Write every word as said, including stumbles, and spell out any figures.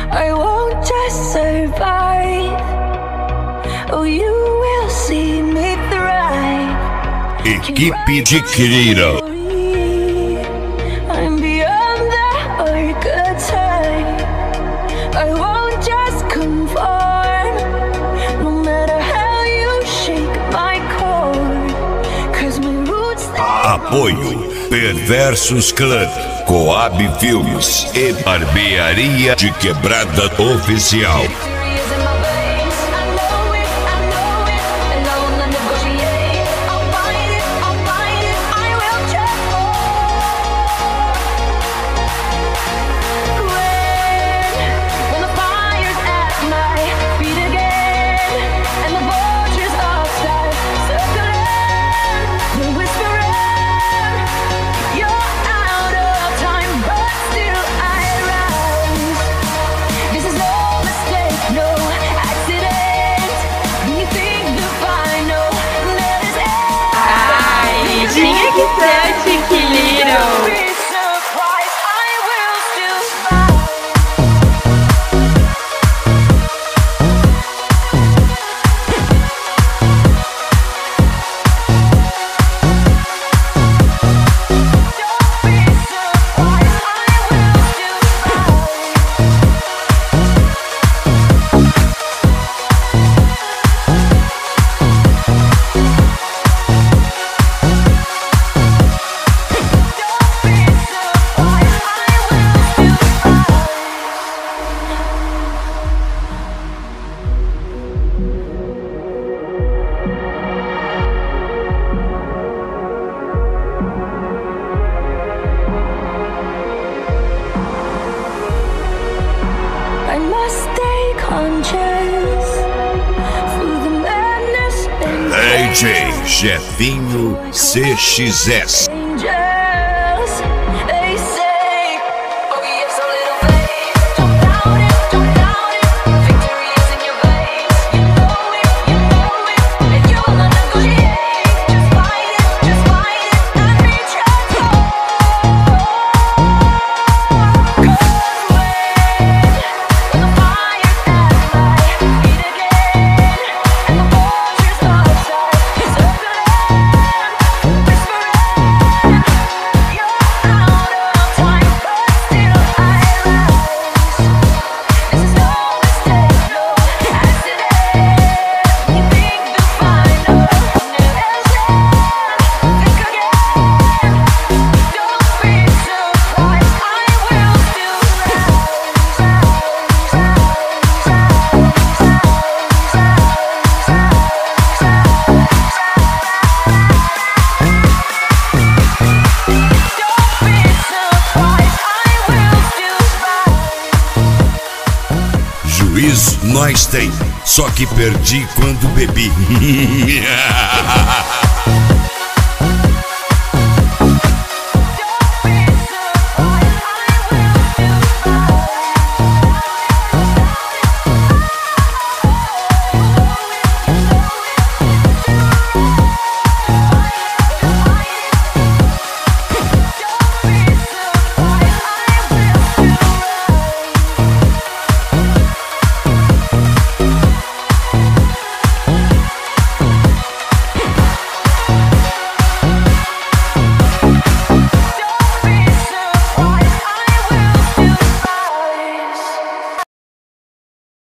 I won't just survive. Oh, you will see me thrive. Equipe de Quirino. I'm beyond the archetype. I won't just conform, no matter how you shake my core. Cause my roots. Apoio Perversos Clan, Coab Filmes e Barbearia de Quebrada Oficial. Tinha que ser Chiquiliro. I must stay conscious through the madness and D J Jefinho C X S. angels. They say, oh, we have so little faith. Don't doubt it, don't doubt it. Victory is in your veins. You know it, you know it, and you will not negotiate. Just fight it, just fight it, and reach your goal. Juízo nós tem, só que perdi quando bebi.